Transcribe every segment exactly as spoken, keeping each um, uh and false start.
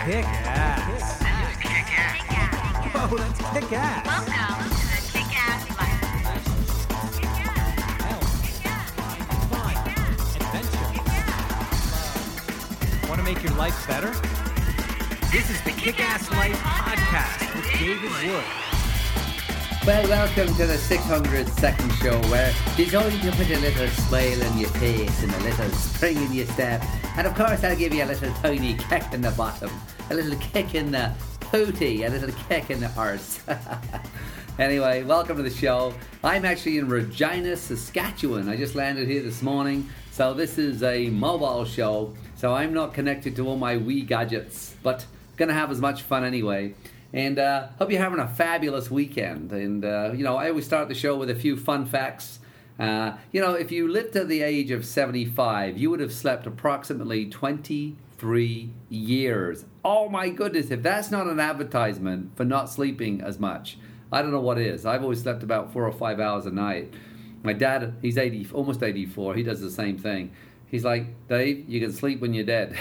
Kick-ass. Kick-ass. Whoa, that's kick-ass. Welcome to the Kick-Ass Life. Want to make your life better? This is the Kick-Ass Life Podcast with David Wood. Well, welcome to the six hundred second show where designed to put a little smile on your face and a little spring in your step. And of course I'll give you a little tiny kick in the bottom, a little kick in the pooty, a little kick in the arse. Anyway, welcome to the show. I'm actually in Regina, Saskatchewan. I just landed here this morning. So this is a mobile show. So I'm not connected to all my wee gadgets, but gonna have as much fun anyway. And uh, hope you're having a fabulous weekend. And, uh, you know, I always start the show with a few fun facts. Uh, you know, if you lived to the age of seventy-five, you would have slept approximately twenty-three years. Oh, my goodness. If that's not an advertisement for not sleeping as much, I don't know what is. I've always slept about four or five hours a night. My dad, he's eighty, almost eighty-four. He does the same thing. He's like, Dave, you can sleep when you're dead.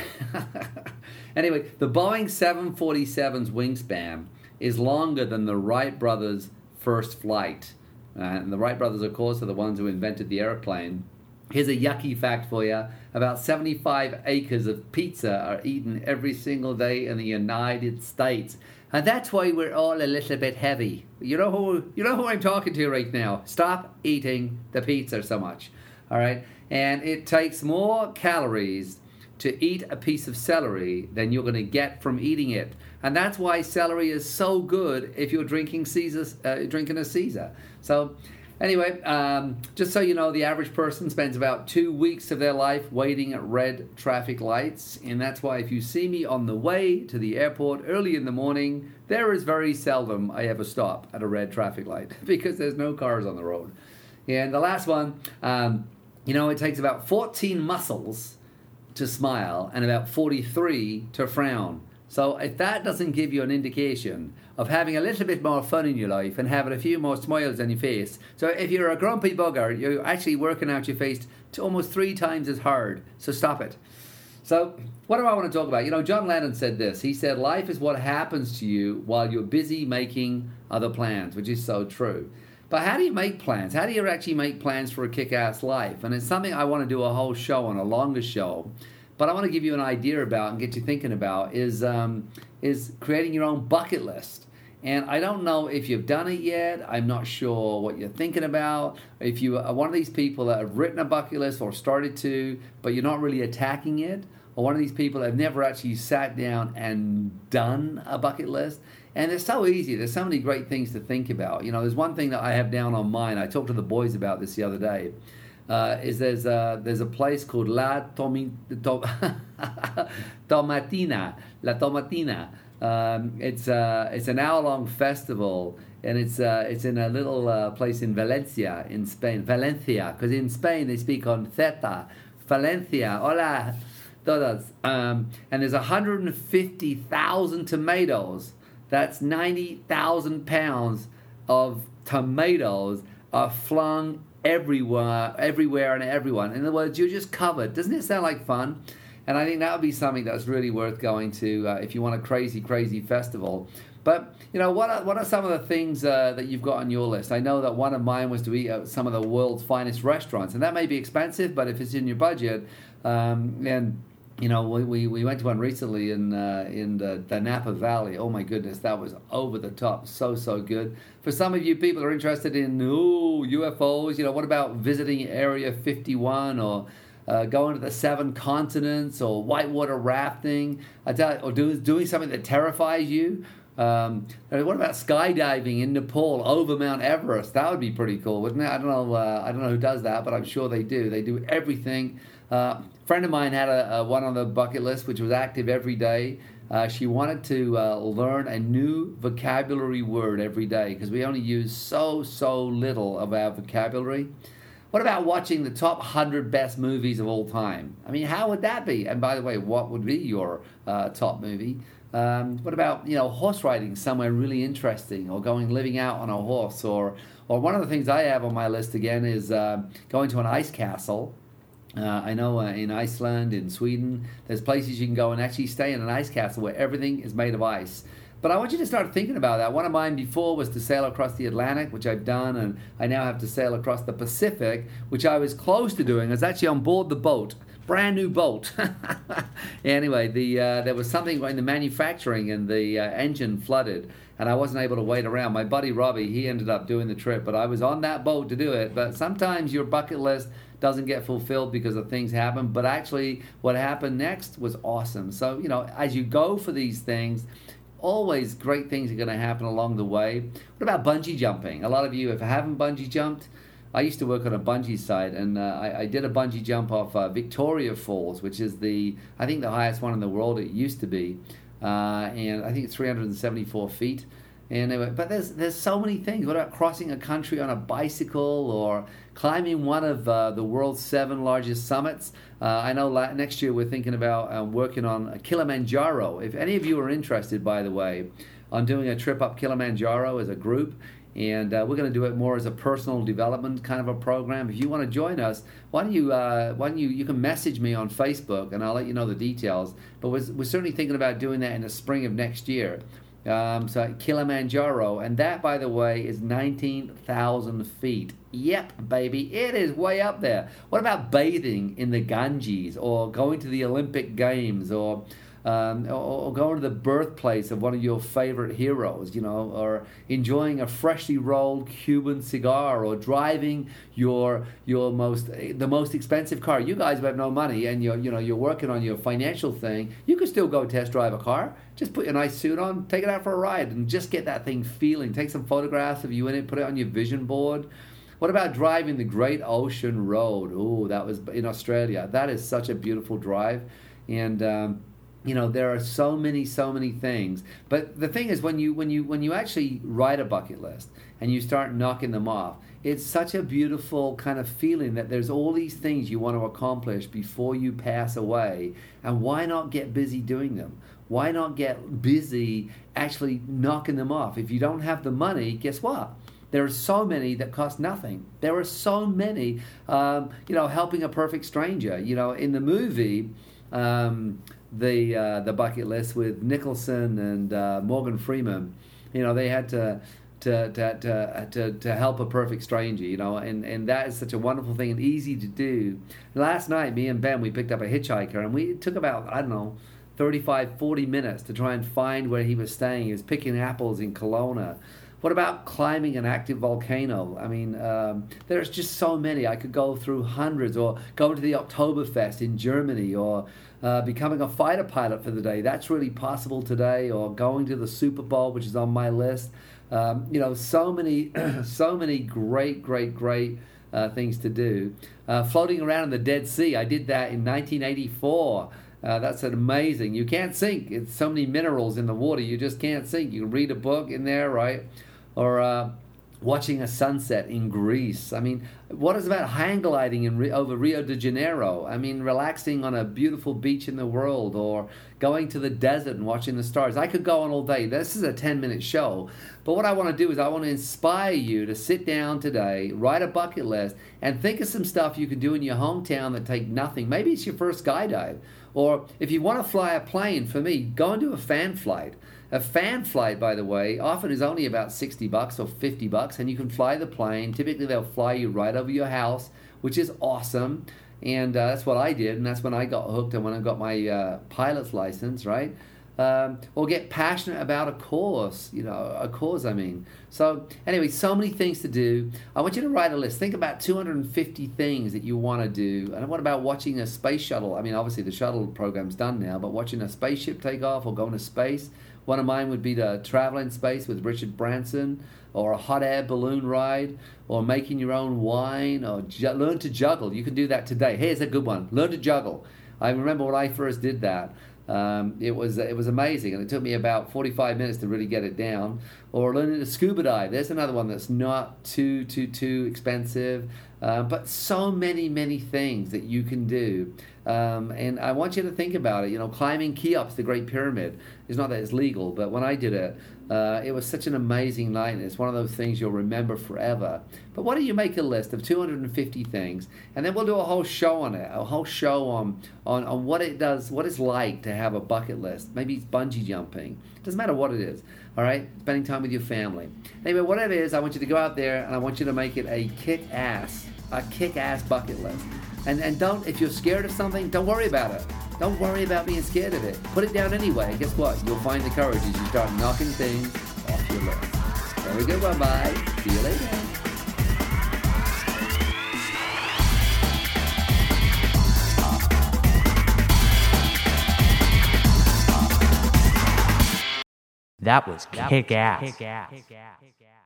Anyway, the Boeing seven forty-seven's wingspan is longer than the Wright brothers' first flight. Uh, and the Wright brothers, of course, are the ones who invented the airplane. Here's a yucky fact for you. About seventy-five acres of pizza are eaten every single day in the United States. And that's why we're all a little bit heavy. You know who, you know who I'm talking to right now. Stop eating the pizza so much. All right? And it takes more calories to eat a piece of celery than you're going to get from eating it. And that's why celery is so good if you're drinking Caesar's, uh, drinking a Caesar. So anyway, um, just so you know, the average person spends about two weeks of their life waiting at red traffic lights. And that's why if you see me on the way to the airport early in the morning, there is very seldom I ever stop at a red traffic light because there's no cars on the road. And the last one, um, you know, it takes about fourteen muscles to smile and about forty-three to frown. So if that doesn't give you an indication of having a little bit more fun in your life and having a few more smiles on your face. So if you're a grumpy bugger, you're actually working out your face to almost three times as hard. So stop it. So what do I want to talk about? You know, John Lennon said this. He said, life is what happens to you while you're busy making other plans, which is so true. But how do you make plans? How do you actually make plans for a kick-ass life? And it's something I want to do a whole show on, a longer show. But I want to give you an idea about and get you thinking about is um, is creating your own bucket list. And I don't know if you've done it yet. I'm not sure what you're thinking about. If you are one of these people that have written a bucket list or started to, but you're not really attacking it, or one of these people that have never actually sat down and done a bucket list. And it's so easy. There's so many great things to think about. You know, there's one thing that I have down on mine. I talked to the boys about this the other day. Uh, is there's a, there's a place called La Tomi, to, Tomatina. La Tomatina. Um, it's uh, it's an hour-long festival, and it's uh, it's in a little uh, place in Valencia, in Spain. Valencia, because in Spain they speak on theta. Valencia. Hola, todos. Um, and there's one hundred fifty thousand tomatoes. That's ninety thousand pounds of tomatoes are flung everywhere, everywhere and everyone. In other words, you're just covered. Doesn't it sound like fun? And I think that would be something that's really worth going to uh, if you want a crazy, crazy festival. But, you know, what are, what are some of the things uh, that you've got on your list? I know that one of mine was to eat at some of the world's finest restaurants. And that may be expensive, but if it's in your budget, um, and... You know, we, we, we went to one recently in uh, in the, the Napa Valley. Oh, my goodness, that was over the top. So, so good. For some of you people who are interested in, ooh, U F Os, you know, what about visiting Area fifty-one or uh, going to the seven continents or whitewater rafting I tell you, or do, doing something that terrifies you? Um, what about skydiving in Nepal over Mount Everest? That would be pretty cool, wouldn't it? I don't know. Uh, I don't know who does that, but I'm sure they do. They do everything. Uh, a friend of mine had a, a one on the bucket list, which was active every day. Uh, she wanted to uh, learn a new vocabulary word every day because we only use so, so little of our vocabulary. What about watching the top one hundred best movies of all time? I mean, how would that be? And by the way, what would be your uh, top movie? Um, what about, you know, horse riding somewhere really interesting, or going living out on a horse, or or one of the things I have on my list again is uh, going to an ice castle Uh, I know uh, in Iceland, in Sweden, there's places you can go and actually stay in an ice castle where everything is made of ice. But I want you to start thinking about that. One of mine before was to sail across the Atlantic, which I've done, and I now have to sail across the Pacific, which I was close to doing. I was actually on board the boat, brand new boat. Anyway, the uh, there was something in the manufacturing, and the uh, engine flooded, and I wasn't able to wait around. My buddy Robbie, he ended up doing the trip, but I was on that boat to do it. But sometimes your bucket list doesn't get fulfilled because of things happen. But actually, what happened next was awesome. So, you know, as you go for these things, always great things are going to happen along the way. What about bungee jumping? A lot of you, if you haven't bungee jumped, I used to work on a bungee site, and uh, I, I did a bungee jump off uh, Victoria Falls, which is the, I think, the highest one in the world. It used to be, uh, and I think it's three hundred seventy-four feet. And anyway, but there's there's so many things. What about crossing a country on a bicycle, or climbing one of uh, the world's seven largest summits? Uh, I know la- next year we're thinking about uh, working on Kilimanjaro. If any of you are interested, by the way, on doing a trip up Kilimanjaro as a group, and uh, we're going to do it more as a personal development kind of a program. If you want to join us, why don't you uh, why don't you you can message me on Facebook, and I'll let you know the details. But we're, we're certainly thinking about doing that in the spring of next year. Um, so Kilimanjaro, and that, by the way, is nineteen thousand feet. Yep, baby, it is way up there. What about bathing in the Ganges, or going to the Olympic Games, or um, or, or going to the birthplace of one of your favorite heroes, you know, or enjoying a freshly rolled Cuban cigar, or driving your your most the most expensive car. You guys who have no money and you're you know you're working on your financial thing, you could still go test drive a car. Just put your nice suit on, take it out for a ride, and just get that thing feeling. Take some photographs of you in it, put it on your vision board. What about driving the Great Ocean Road? Ooh, that was in Australia. That is such a beautiful drive. And um, you know, there are so many, so many things. But the thing is, when you when you when you actually write a bucket list and you start knocking them off, it's such a beautiful kind of feeling that there's all these things you want to accomplish before you pass away. And why not get busy doing them? Why not get busy actually knocking them off? If you don't have the money, guess what? There are so many that cost nothing. There are so many, um, you know, helping a perfect stranger. You know, in the movie, um, the uh, the bucket list with Nicholson and uh, Morgan Freeman, you know, they had to to to to to, to help a perfect stranger. You know, and, and that is such a wonderful thing and easy to do. Last night, me and Ben, we picked up a hitchhiker, and we it took about I don't know. thirty-five, forty minutes to try and find where he was staying. He was picking apples in Kelowna. What about climbing an active volcano? I mean, um, there's just so many. I could go through hundreds, or going to the Oktoberfest in Germany, or uh, becoming a fighter pilot for the day. That's really possible today, or going to the Super Bowl, which is on my list. Um, you know, so many, so many great, great, great uh, things to do. Uh, floating around in the Dead Sea. I did that in nineteen eighty-four. Uh, that's an amazing. You can't sink. It's so many minerals in the water. You just can't sink. You can read a book in there, right? Or uh, watching a sunset in Greece. I mean, what is about hang gliding in Re- over Rio de Janeiro? I mean, relaxing on a beautiful beach in the world, or going to the desert and watching the stars. I could go on all day. This is a ten-minute show. But what I want to do is I want to inspire you to sit down today, write a bucket list, and think of some stuff you can do in your hometown that take nothing. Maybe it's your first skydive. Or if you want to fly a plane, for me, go and do a fan flight. A fan flight, by the way, often is only about sixty bucks or fifty bucks, and you can fly the plane. Typically, they'll fly you right over your house, which is awesome. And uh, that's what I did, and that's when I got hooked and when I got my uh, pilot's license, right? Um, or get passionate about a cause, you know, a cause, I mean. So, anyway, so many things to do. I want you to write a list. Think about two hundred fifty things that you want to do. And what about watching a space shuttle? I mean, obviously the shuttle program's done now, but watching a spaceship take off or going to space. One of mine would be to travel in space with Richard Branson, or a hot air balloon ride, or making your own wine, or ju- learn to juggle. You can do that today. Here's a good one. Learn to juggle. I remember when I first did that. Um, it was it was amazing, and it took me about forty-five minutes to really get it down. or learning to scuba dive. There's another one that's not too, too, too expensive. Uh, but so many, many things that you can do. Um, and I want you to think about it. You know, climbing Cheops, the Great Pyramid. It's not that it's legal, but when I did it, uh, it was such an amazing night. And it's one of those things you'll remember forever. But why don't you make a list of two hundred fifty things, and then we'll do a whole show on it, a whole show on, on, on what it does, what it's like to have a bucket list. Maybe it's bungee jumping. Doesn't matter what it is. All right? Spending time with your family. Anyway, whatever it is, I want you to go out there, and I want you to make it a kick-ass, a kick-ass bucket list. And and don't, if you're scared of something, don't worry about it. Don't worry about being scared of it. Put it down anyway. And guess what? You'll find the courage as you start knocking things off your list. Very good one, bye. See you later. That was kick ass.